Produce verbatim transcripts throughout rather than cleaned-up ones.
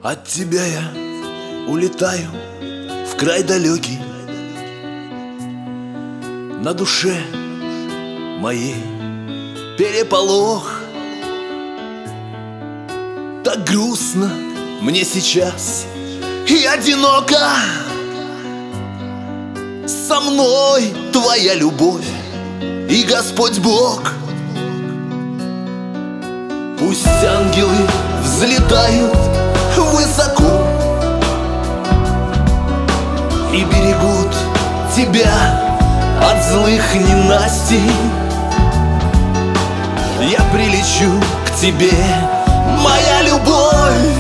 От тебя я улетаю в край далекий. На душе моей переполох. Так грустно мне сейчас и одиноко. Со мной твоя любовь и Господь Бог. Пусть ангелы взлетают высоко и берегут тебя от злых ненастей. Я прилечу к тебе, моя любовь,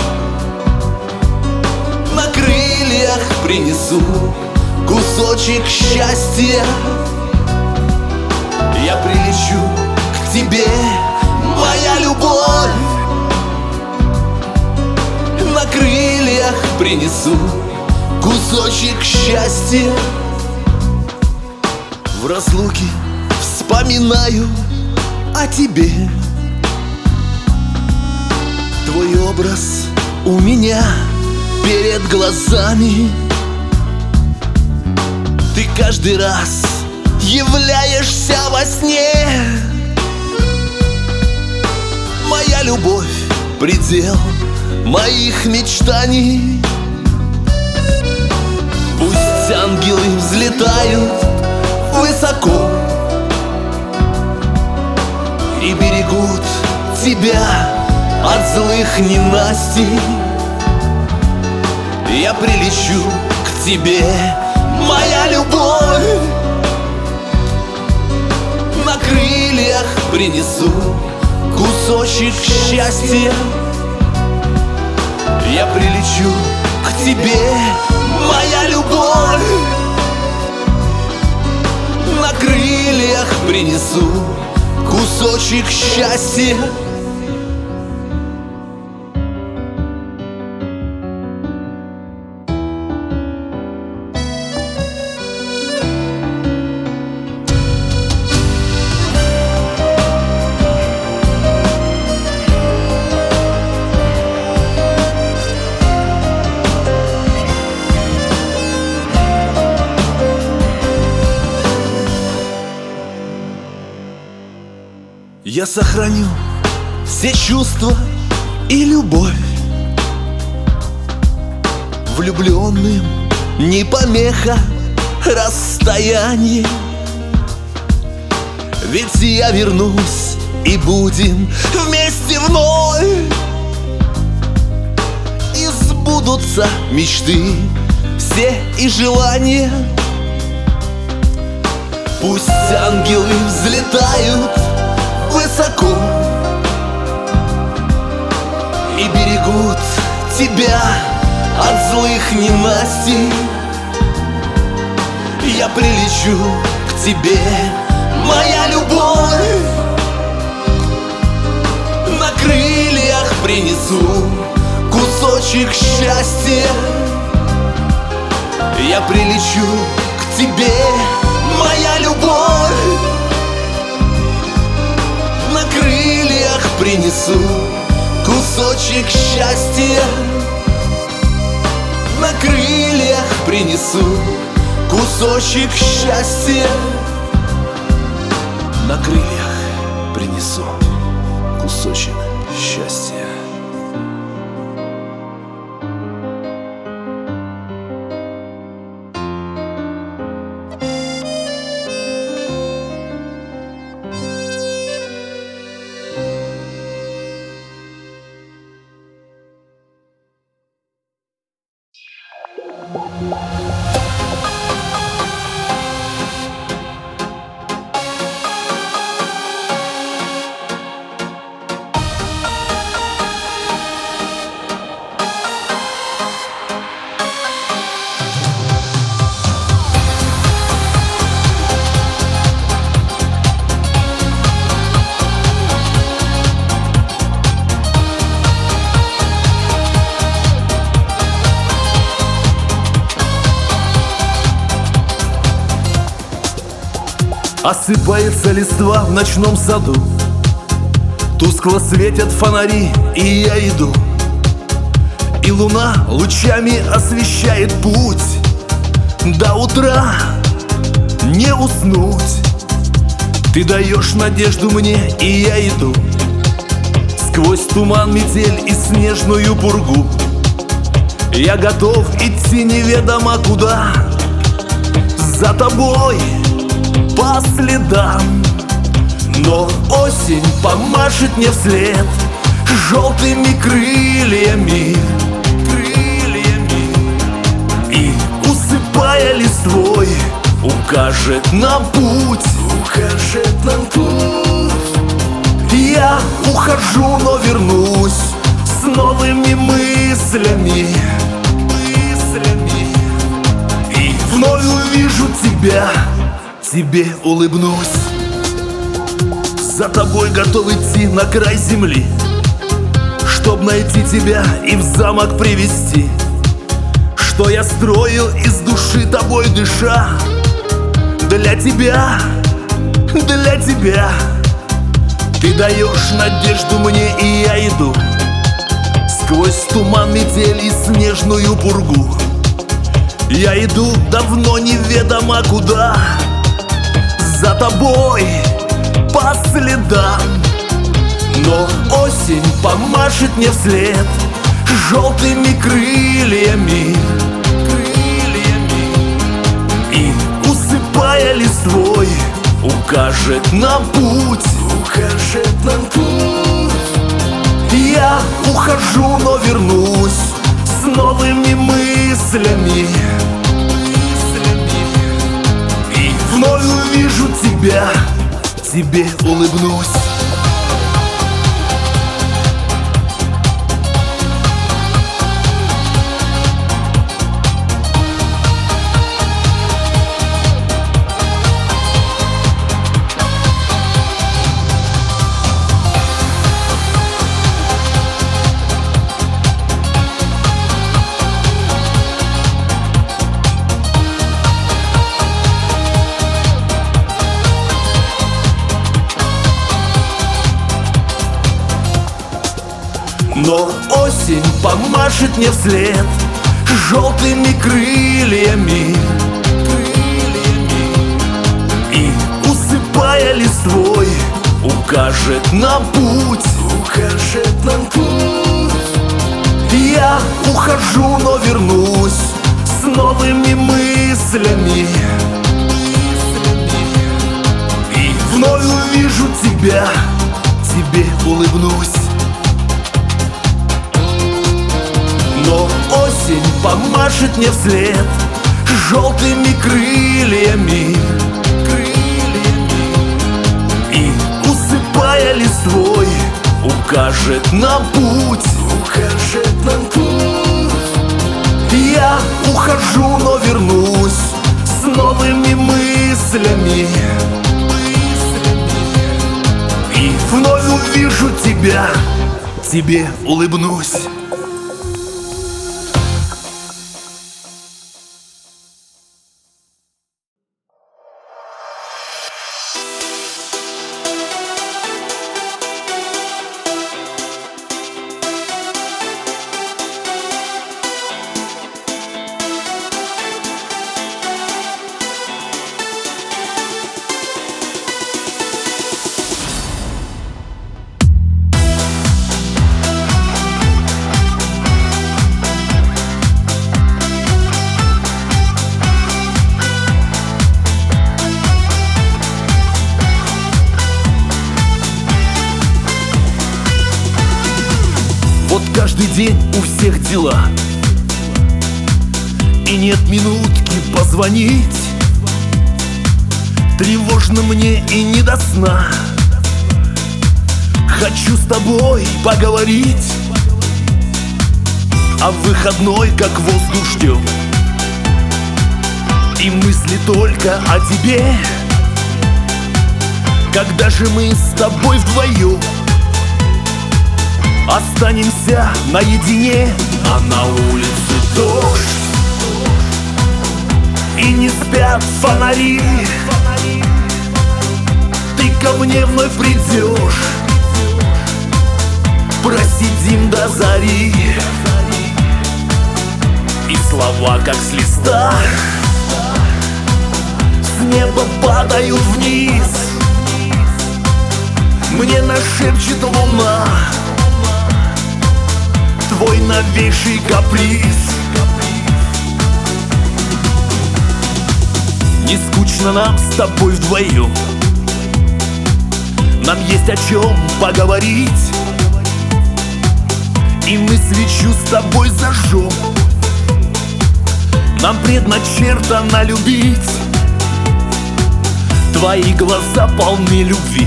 на крыльях принесу кусочек счастья. Я прилечу к тебе, моя любовь, на крыльях принесу кусочек счастья. В разлуке вспоминаю о тебе. Твой образ у меня перед глазами. Ты каждый раз являешься во сне. Моя любовь — предел моих мечтаний. Пусть ангелы взлетают высоко и берегут тебя от злых ненастей. Я прилечу к тебе, моя любовь, на крыльях принесу кусочек счастья. Я прилечу к тебе, моя любовь, на крыльях принесу кусочек счастья. Я сохраню все чувства и любовь. Влюбленным не помеха расстояние. Ведь я вернусь и будем вместе вновь. И сбудутся мечты все и желания. Пусть ангелы взлетают высоко и берегут тебя от злых ненастей. Я прилечу к тебе, моя любовь, на крыльях принесу кусочек счастья. Я прилечу к тебе, моя любовь, на крыльях принесу кусочек счастья. На крыльях принесу кусочек счастья. На крыльях принесу кусочек счастья. Осыпается листва в ночном саду, тускло светят фонари, и я иду. и луна лучами освещает путь. До утра не уснуть. Ты даешь надежду мне, и я иду сквозь туман, метель и снежную пургу. Я готов идти неведомо куда, за тобой по следам. Но осень помашет мне вслед желтыми крыльями, крыльями, и, усыпая листвой, укажет нам путь, укажет нам путь. Я ухожу, но вернусь с новыми мыслями, мыслями, и вновь увижу тебя, тебе улыбнусь. За тобой готов идти на край земли, чтоб найти тебя и в замок привести. Что я строил из души, тобой дыша, для тебя, для тебя. Ты даешь надежду мне, и я иду сквозь туман, метель и снежную пургу. Я иду давно неведомо куда, за тобой по следам. Но осень помашет мне вслед желтыми крыльями, крыльями, и, усыпая листвой, укажет нам путь, укажет нам путь. Я ухожу, но вернусь с новыми мыслями, мыслями, и вновь увижу тебя, тебе улыбнусь. Но осень помашет мне вслед желтыми крыльями, крыльями, и, усыпая листвой, укажет нам путь, укажет нам путь. Я ухожу, но вернусь с новыми мыслями, мыслями, и вновь увижу тебя, тебе улыбнусь. Но осень помашет мне вслед желтыми крыльями, крыльями, и, усыпая листвой, укажет нам путь, укажет нам путь. Я ухожу, но вернусь с новыми мыслями, мыслями, и вновь увижу тебя, тебе улыбнусь. Вот каждый день у всех дела, и нет минутки позвонить. Тревожно мне и не до сна. Хочу с тобой поговорить, а в выходной как воздух ждем, и мысли только о тебе. Когда же мы с тобой вдвоем останемся наедине? А на улице дождь, и не спят фонари. Ты ко мне вновь придешь, просидим до зари. слова как с листа с неба падают вниз. Мне нашепчет луна твой новейший каприз. Не скучно нам с тобой вдвоем, нам есть о чем поговорить, и мы свечу с тобой зажжем. Нам предначертано любить, твои глаза полны любви,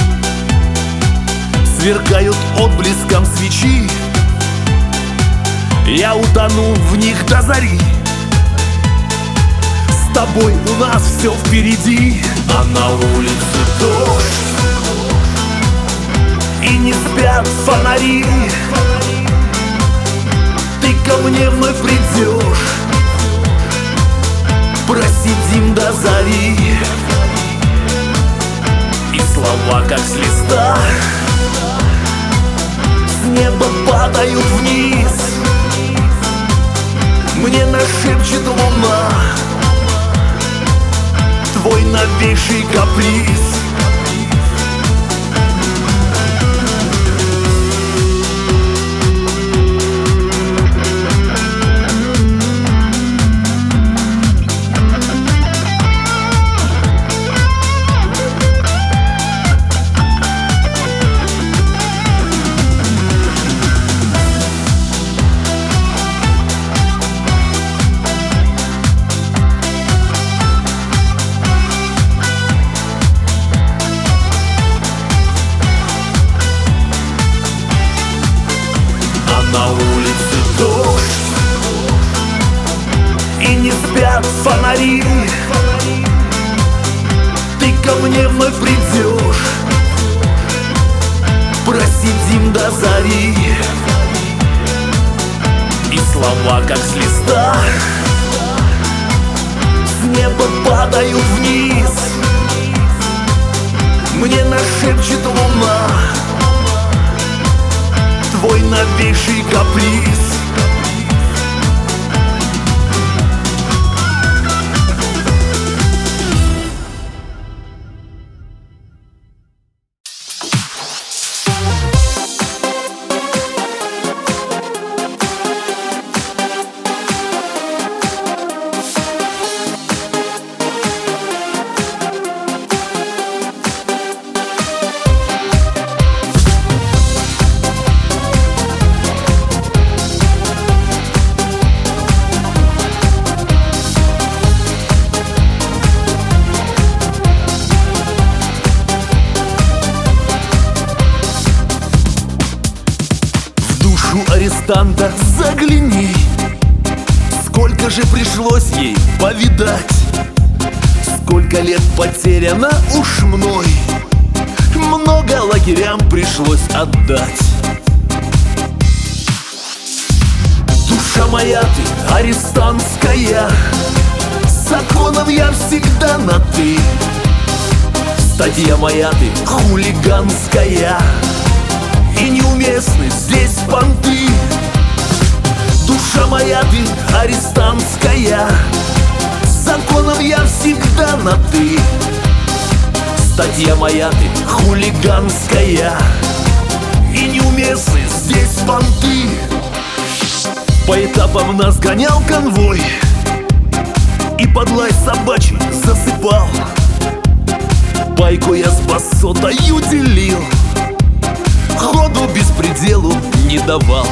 сверкают отблеском свечи. Я утону в них до зари. С тобой у нас все впереди, а на улице дождь, и не спят фонари. Ты ко мне вновь придешь, просидим до зари. И слова как с листа с неба падают вниз. Мне нашепчет луна твой новейший каприз. На улице дождь, и не спят фонари. Ты ко мне вновь придешь, просидим до зари. И слова как с листа с неба падают вниз. Мне нашепчет луна твой новейший каприз. Арестанта загляни, сколько же пришлось ей повидать, сколько лет потеряно уж мной, много лагерям пришлось отдать. Душа моя ты арестантская, законом я всегда на ты. Статья моя ты хулиганская, и неуместны здесь понты. Душа моя ты арестантская, законом я всегда на ты. Статья моя ты хулиганская, и неуместны здесь понты. По этапам нас гонял конвой, и под лай собачий засыпал. Байку я с басотою делил, ходу беспределу не давал.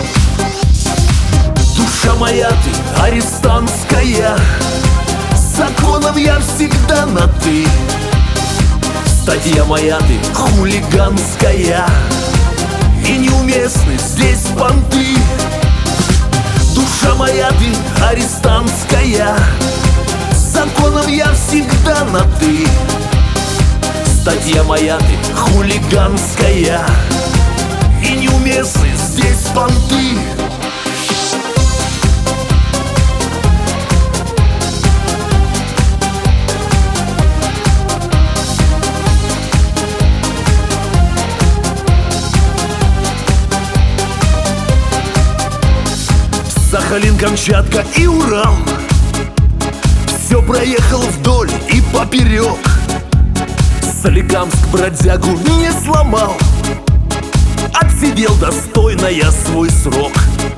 Душа моя ты арестантская, законом я всегда на ты. Статья моя ты хулиганская, и неуместны здесь понты. Душа моя ты арестантская, законом я всегда на ты. Статья моя ты хулиганская, и неуместны здесь понты. Сахалин, Камчатка и Урал. Все проехал вдоль и поперек. Соликамск бродягу не сломал, отсидел достойно я свой срок.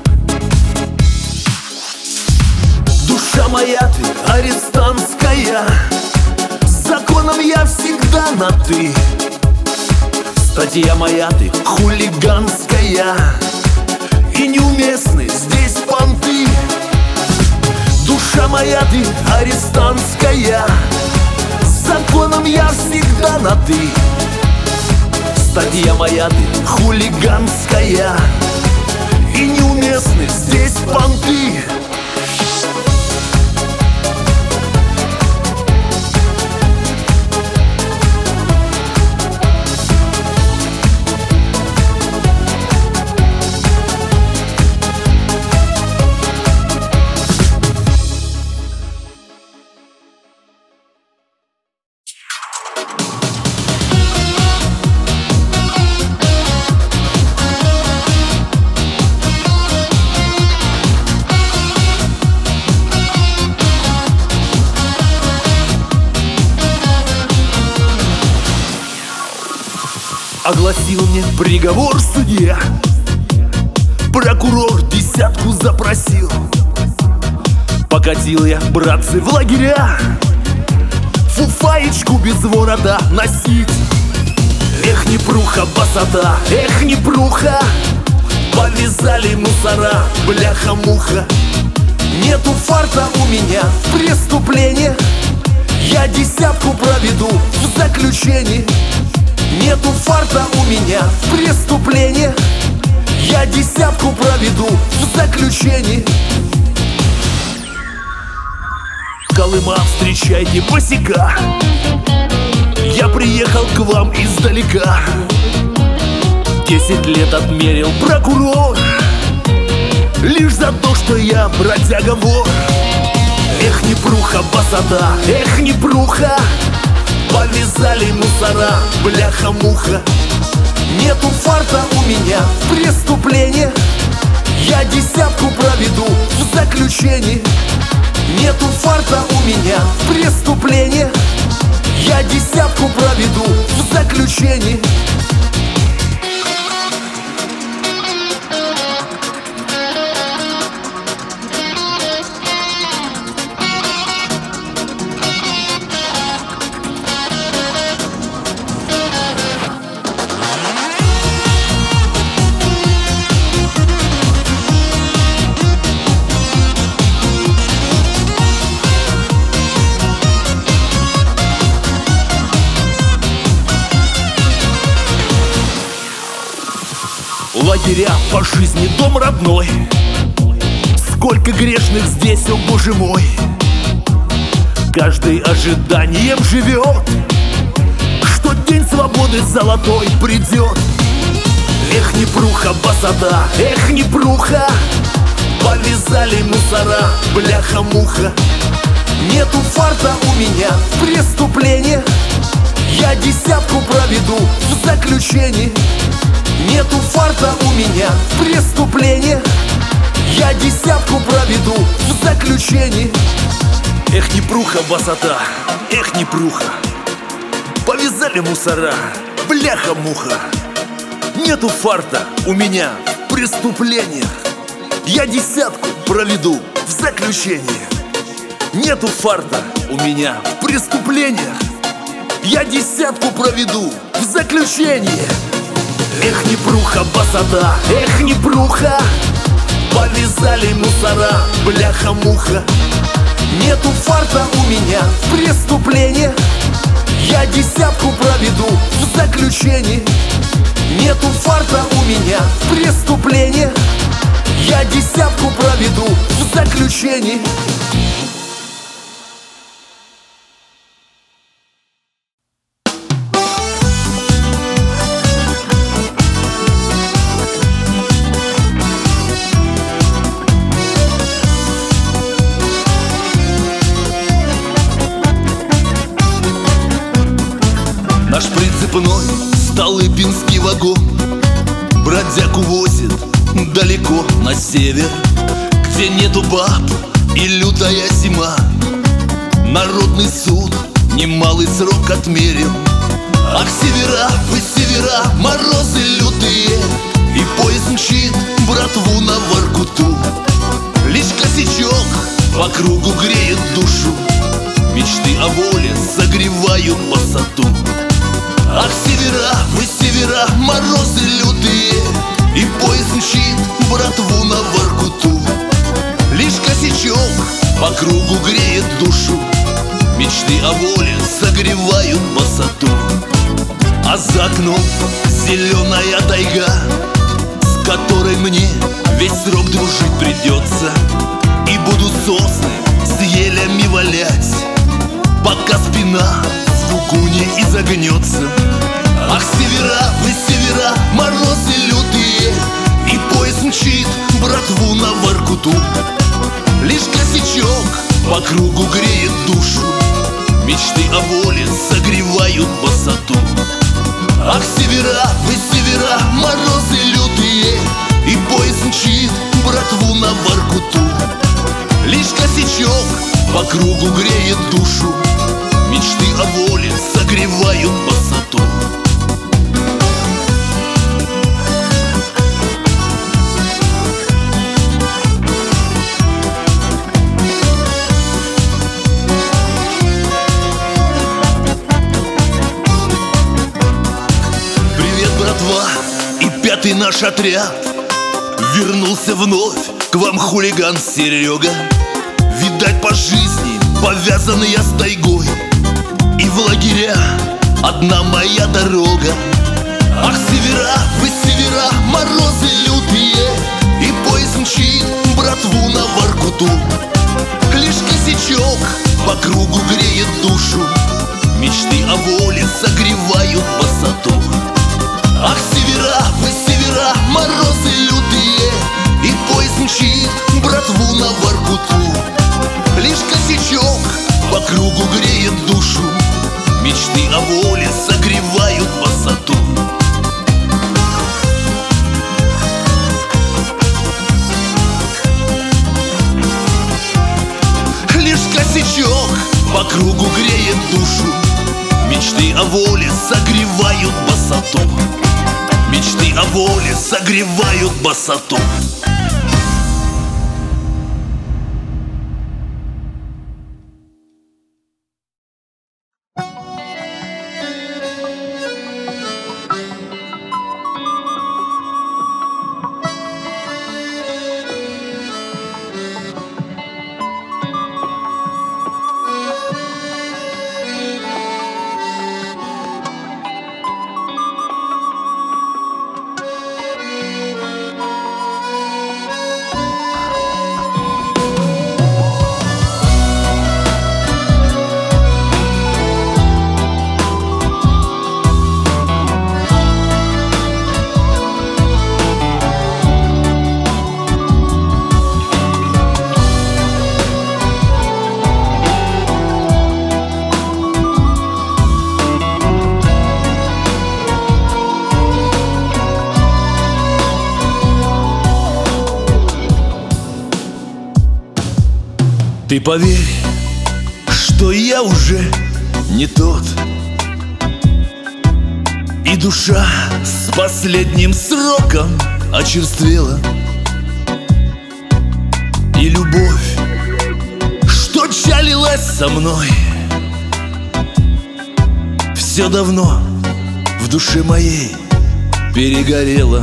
Душа моя ты арестантская, с законом я всегда на ты. Статья моя ты хулиганская, и неуместны здесь понты. Душа моя ты арестантская, с законом я всегда на ты. Статья моя ты хулиганская, и неуместны здесь понты. Огласил мне приговор судья, прокурор десятку запросил. Покатил я, братцы, в лагеря, фуфаечку без ворота носить. Эх, непруха, басота, эх, непруха, повязали мусора, бляха-муха. Нету фарта у меня в преступлениях, я десятку проведу в заключении. Нету фарта у меня в преступлениях, я десятку проведу в заключении. Колыма, встречайте босика, я приехал к вам издалека. Десять лет отмерил прокурор, лишь за то, что я бродяга-вор. Эх, непруха, басота, эх, непруха, повязали мусора, бляха-муха. Нету фарта у меня в преступлениях, я десятку проведу в заключении. Нету фарта у меня в преступлениях, я десятку проведу в заключении. Лагеря по жизни, дом родной, сколько грешных здесь, о боже мой. Каждый ожиданием живет, что день свободы золотой придет. Эх, непруха, басота, эх, непруха, повязали мусора, бляха-муха. Нету фарта у меня в преступлениях, я десятку проведу в заключении. Нету фарта у меня в преступлениях, я десятку проведу в заключении. Эх, непруха, басота, эх, непруха, повязали мусора, бляха-муха. Нету фарта у меня в преступлениях, я десятку проведу в заключении. Нету фарта у меня в преступлениях, я десятку проведу в заключении. Эх, непруха, басота, эх, непруха, повязали мусора, бляха-муха. Нету фарта у меня в преступлениях, я десятку проведу в заключении. Нету фарта у меня в преступлениях, я десятку проведу в заключении. Наш прицепной столыпинский вагон бродяг увозит далеко на север, к где нету баб и лютая зима. Народный суд немалый срок отмерил. Ах, севера, вы севера, морозы лютые, и поезд мчит братву на Воркуту. Лишь косячок по кругу греет душу, мечты о воле согревают босоту. Ах, севера, вы севера, морозы лютые, и поезд мчит братву на Воркуту. Лишь косячок по кругу греет душу, мечты о воле согревают босоту. А за окном зеленая тайга, с которой мне весь срок дружить придется. И буду сосны с елями валять, пока спина в звуку не изогнется. Ах, севера, вы севера, морозы лютые, и поезд мчит братву на Воркуту. Лишь косячок по кругу греет душу, мечты о воле согревают босоту. Ах, севера, вы севера, морозы лютые, и поезд мчит братву на Воркуту. Лишь косячок по кругу греет душу, мечты о воле согревают босоту. Привет, братва, и пятый наш отряд вернулся вновь к вам, хулиган Серега. Видать, по жизни повязанный я с тайгой, и в лагеря одна моя дорога. Ах, севера, вы севера, морозы лютые, и поезд мчит братву на Воркуту. Лишь косячок по кругу греет душу, мечты о воле согревают босоту. Ах, севера, вы севера, морозы лютые, и поезд мчит братву на Воркуту. Лишь косячок по кругу греет душу, мечты о воле согревают босоту. Лишь косячок по кругу греет душу, мечты о воле согревают босоту. Мечты о воле согревают босоту. Ты поверь, что я уже не тот, и душа с последним сроком очерствела, и любовь, что чалилась со мной, все давно в душе моей перегорела.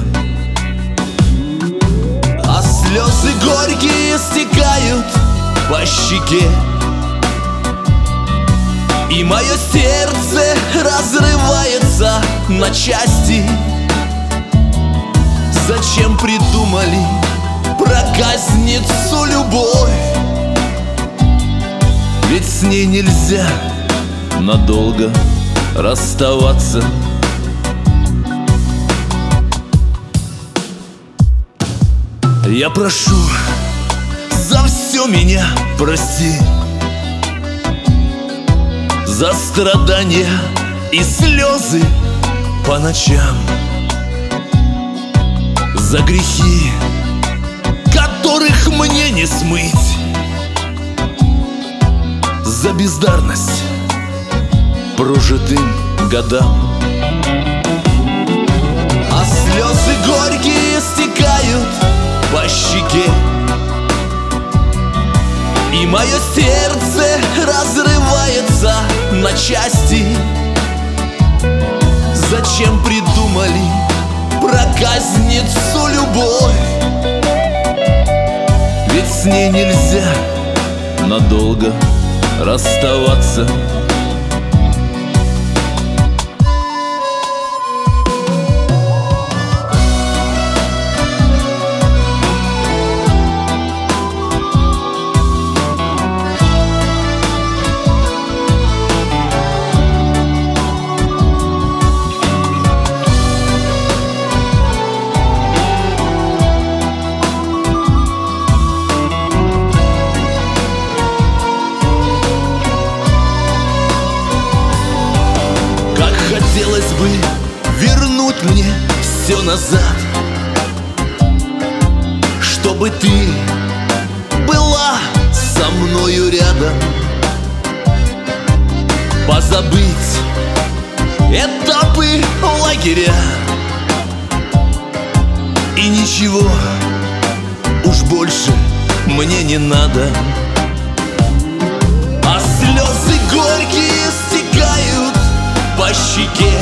А слезы горькие стекают по щеке, и мое сердце разрывается на части. Зачем придумали проказницу любовь? Ведь с ней нельзя надолго расставаться. Я прошу, за все меня прости, за страдания и слезы по ночам, за грехи, которых мне не смыть за бездарность прожитым годам. А слезы горькие стекают по щеке, и мое сердце разрывается на части. Зачем придумали проказницу любовь? Ведь с ней нельзя надолго расставаться. Хотелось бы вернуть мне все назад, чтобы ты была со мною рядом, позабыть этапы лагеря, и ничего уж больше мне не надо. А слезы горькие стекают по щеке,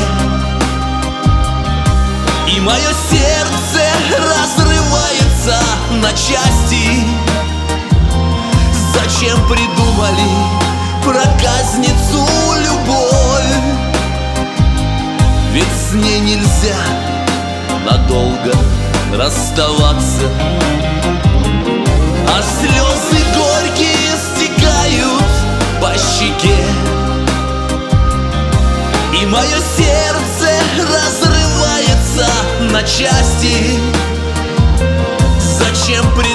и мое сердце разрывается на части. Зачем придумали проказницу любовь? Ведь с ней нельзя надолго расставаться. А слезы горькие стекают по щеке, и мое сердце разрывается на части. Зачем при